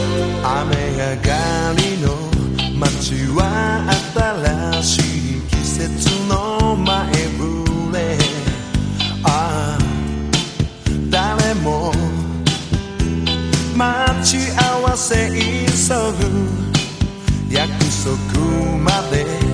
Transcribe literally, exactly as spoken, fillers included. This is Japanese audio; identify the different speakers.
Speaker 1: 雨上がりの街は新しい季節の前触れ。ああ誰も待ち合わせ急ぐ約束まで